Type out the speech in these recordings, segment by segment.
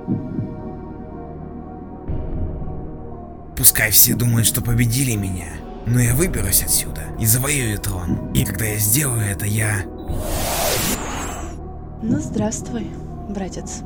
Пускай все думают, что победили меня, но я выберусь отсюда и завоюю трон. И когда я сделаю это, я... Ну, здравствуй, братец.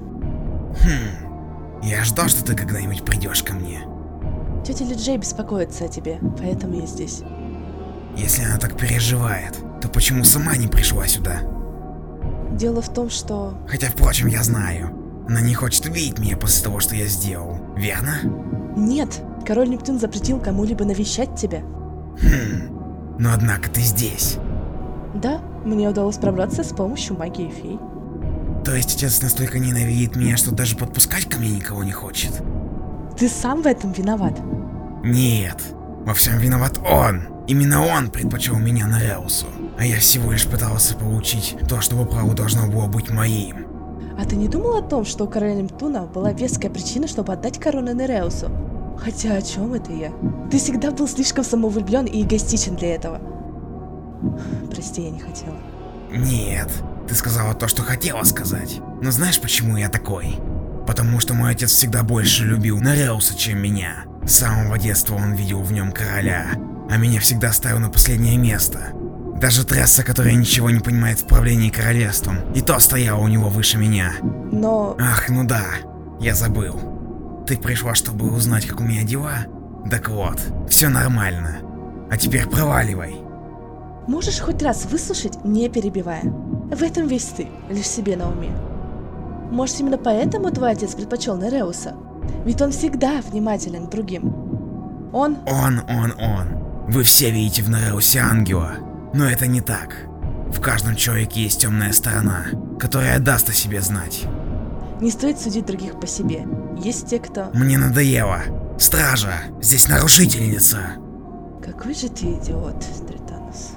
Я ждал, что ты когда-нибудь придешь ко мне. Тетя Ли Джей беспокоится о тебе, поэтому я здесь. Если она так переживает, то почему сама не пришла сюда? Дело в том, что... Хотя, впрочем, я знаю. Она не хочет видеть меня после того, что я сделал, верно? Нет, король Нептун запретил кому-либо навещать тебя. Но однако ты здесь. Да, мне удалось пробраться с помощью магии фей. То есть отец настолько ненавидит меня, что даже подпускать ко мне никого не хочет? Ты сам в этом виноват. Нет, во всем виноват он. Именно он предпочел меня Нереусу. А я всего лишь пытался получить то, что по праву должно было быть моим. А ты не думал о том, что у короля Нептуна была веская причина, чтобы отдать корону Нереусу? Хотя о чем это я? Ты всегда был слишком самовлюблен и эгоистичен для этого. Прости, я не хотела. Нет, ты сказала то, что хотела сказать. Но знаешь, почему я такой? Потому что мой отец всегда больше любил Нереуса, чем меня. С самого детства он видел в нем короля, а меня всегда ставил на последнее место. Даже Тресса, которая ничего не понимает в правлении королевством, и то стояла у него выше меня. Но... Ах, ну да, я забыл. Ты пришла, чтобы узнать, как у меня дела? Так вот, все нормально. А теперь проваливай. Можешь хоть раз выслушать, не перебивая? В этом весь ты, лишь себе на уме. Может, именно поэтому твой отец предпочел Нереуса? Ведь он всегда внимателен к другим. Он... Вы все видите в Нереусе ангела. Но это не так. В каждом человеке есть темная сторона, которая даст о себе знать. Не стоит судить других по себе. Есть те, кто... Мне надоело. Стража, здесь нарушительница. Какой же ты идиот, Тританус.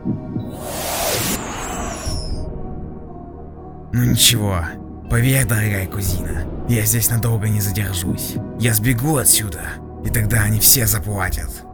Ну ничего, поверь, дорогая кузина, я здесь надолго не задержусь. Я сбегу отсюда, и тогда они все заплатят.